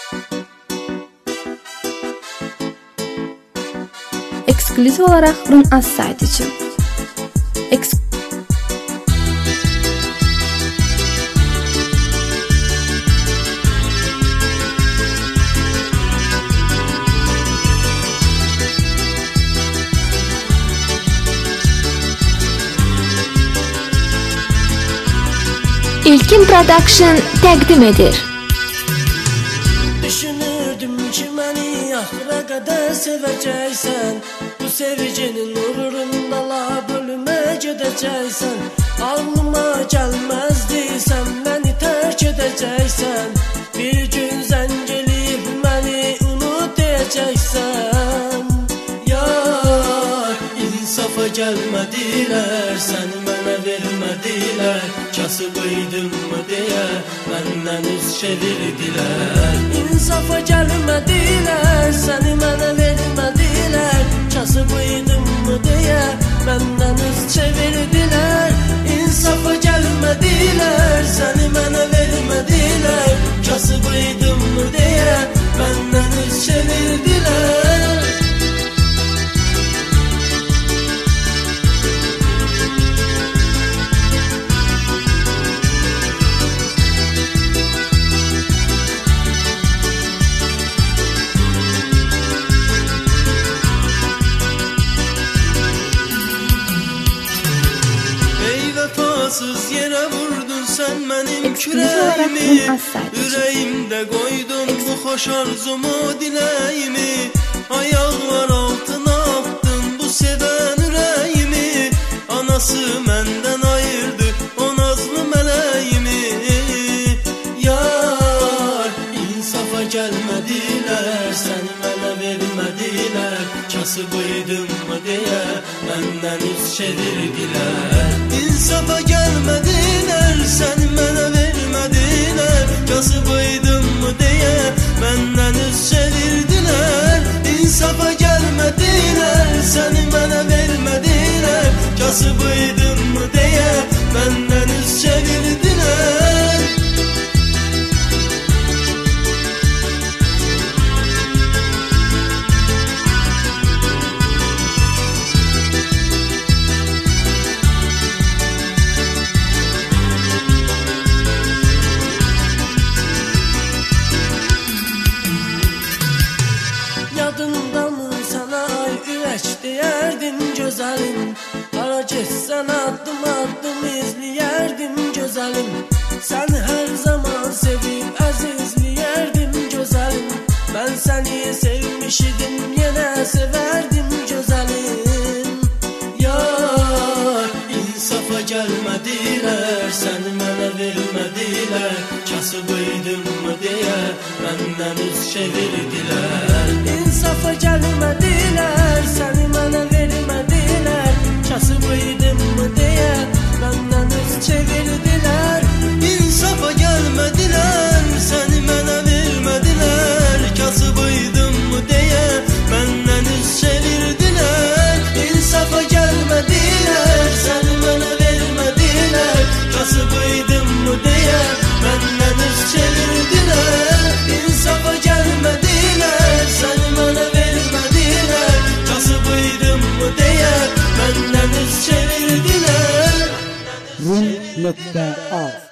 Eksklüziv olarak Run Az sayt için. İlkin Production təqdim edir. Düşünürdüm ki beni ahıra kadar seveceksen, bu sevginin uğrunda la bölüme gideceksen. Ağlıma gelmezdi sen beni terk edeceksen, bir gün zəngeleyip beni unut diyeceksen. Yar insafa gelmediler, sen bana vermediler, kasıbıydım mı diye benden üz çevirdiler. İnsafa gelmediler, seni bana vermediler, kasıbıydım mı diye benden üz çevirdiler. İnsafa gelmediler, seni bana vermediler, kasıbıydım mı diye benden üz çevirdiler. Vefasız yere vurdun sen benim küreğimi, yüreğimde koydun bu hoş arzumu dileğimi. Ayaklar altına attın bu seven yüreğimi, anası menden ayırdı o nazlı meleğimi. Yar insafa gelmediler, sen bana vermediler, kasıbıydım mı diye benden üz çevirdiler. İnsafa gelmediler, sen bana vermediler, kasıbıydım mı diye benden üz çevirdiler. İnsafa gelmediler, sen bana vermediler, kasıbıydım mı diye benden üz çevirdiler. Yadında mı sana ay ürək deyərdim gözəlim, hara getsən addım addım izləyərdim gözəlim. Sən hər zaman sevib əzizləyərdim gözəlim, mən səni sevmişidim yenə sevərdim gözəlim. Yar insafa gəlmədilər, sən mənə vermədilər, kasıbıydım mı deyə məndən üz çevirdilər. İnsafa gelmediler, seni bana vermediler, kasıbıydım mı diye benden üz çevirdiler. İnsafa gelmediler, seni bana vermediler, kasıbıydım mı diye benden üz çevirdiler. İnsafa gelmediler, seni bana vermediler, kasıbıydım mı diye benden üz çevirdiler. İnsafa gelmediler, seni bana vermediler, kasıbıydım mı diye benden üz çevirdiler. Run.az